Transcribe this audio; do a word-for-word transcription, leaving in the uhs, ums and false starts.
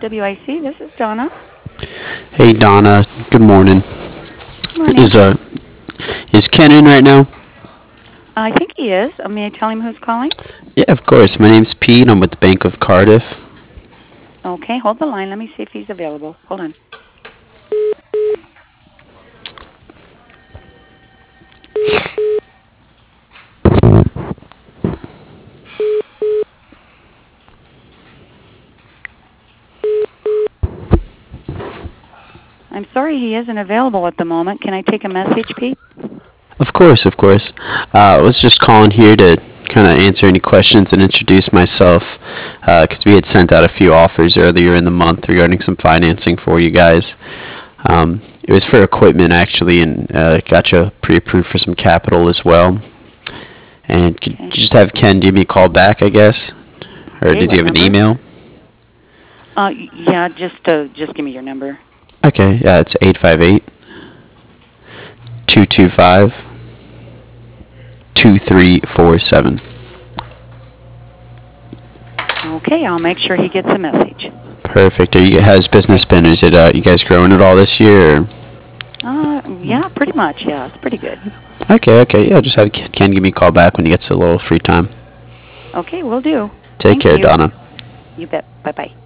W I C. This is Donna. Hey Donna, good morning. Morning. Is uh is Ken in right now? I think he is. Uh, may I tell him who's calling? Yeah, of course. My name's Pete. I'm with the Bank of Cardiff. Okay, hold the line. Let me see if he's available. Hold on. I'm sorry he isn't available at the moment. Can I take a message, Pete? Of course, of course. Uh, I was just calling here to kind of answer any questions and introduce myself because we had sent out a few offers earlier in the month regarding some financing for you guys. Um, it was for equipment actually, and uh, got you pre-approved for some capital as well. And could Okay. you just have Ken give me a call back, I guess? Or Okay, did what you have an number? email? Uh, yeah, just uh, just give me your number. Okay, yeah, it's eight five eight, two two five, two three four seven. Okay, I'll make sure he gets a message. Perfect. Are you, how's business been? Is it, uh, you guys growing at all this year? Or? Uh, yeah, pretty much. Yeah, it's pretty good. Okay, okay. Yeah, just have Ken give me a call back when he gets a little free time. Okay, we'll do. Take Thank care, you. Donna. You bet. Bye-bye.